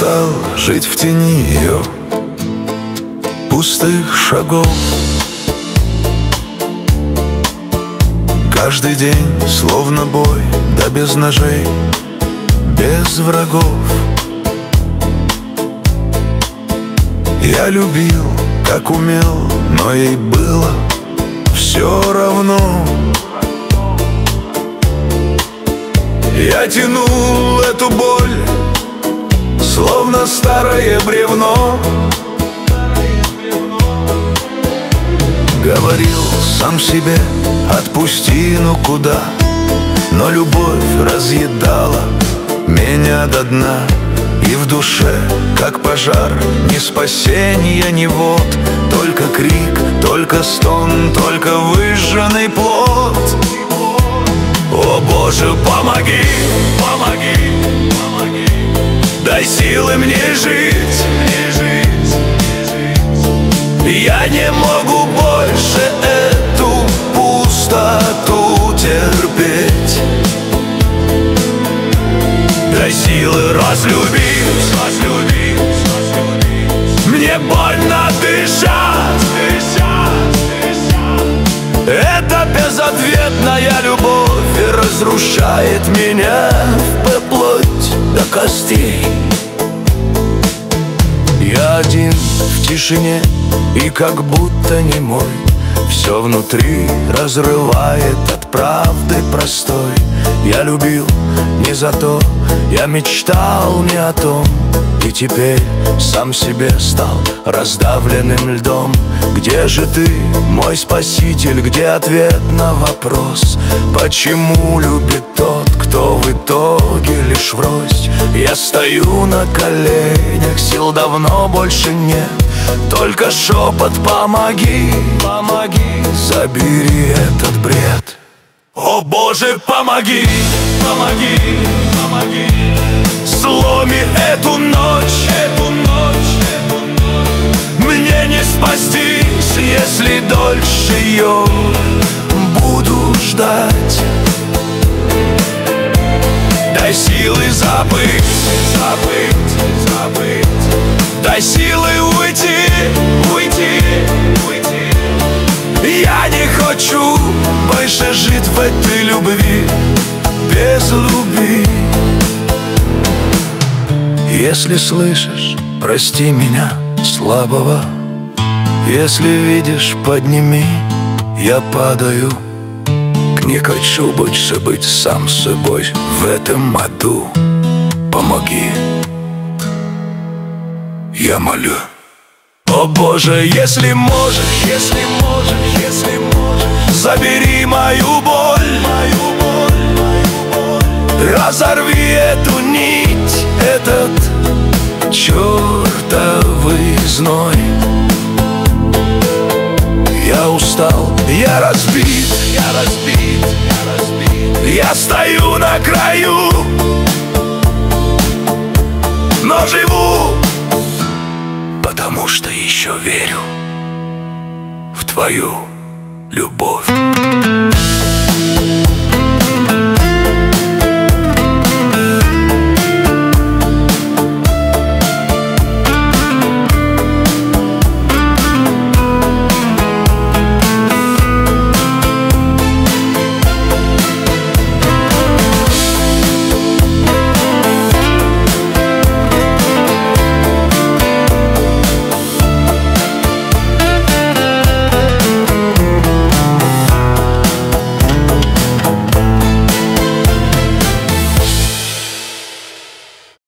устал жить в тени ее пустых шагов. Каждый день словно бой, да без ножей, без врагов. Я любил, как умел, но ей было все равно. Я тянул эту боль, словно старое бревно. Говорил сам себе: отпусти, ну куда? Но любовь разъедала меня до дна. И в душе, как пожар, ни спасения, ни вод. Только крик, только стон, только выжженный плод. О Боже, помоги, помоги, помоги. Дай силы мне жить, мне жить, мне жить. Я не могу больше эту пустоту терпеть. Дай силы разлюбить, разлюбить, разлюбить. Мне больно дышать, дышать, дышать. Это безответная любовь и разрушает меня вплоть до костей. Я один в тишине и как будто немой. Все внутри разрывает от правды простой. Я любил не за то, я мечтал не о том. И теперь сам себе стал раздавленным льдом. Где же ты, мой спаситель, где ответ на вопрос? Почему любит тот, кто в итоге лишь врозь? Я стою на коленях, сил давно больше нет. Только шепот: помоги, помоги, забери этот бред. О Боже, помоги, помоги, помоги. Сломи эту ночь, эту ночь, эту ночь. Мне не спастись, если дольше ее буду ждать. Дай силы забыть, забыть, забыть. Дай силы уйти, уйти, уйти. Я не хочу больше жить в этой любви, без любви. Если слышишь, прости меня, слабого. Если видишь, подними, я падаю. Не хочу больше быть сам собой в этом аду. Помоги, я молю. О Боже, если можешь, если можешь, если можешь, забери мою боль, мою боль, мою боль. Разорви эту нить, этот чертовый зной. Я устал, я разбит, я разбит, я разбит. Я стою на краю, но живу, потому что еще верю в твою любовь.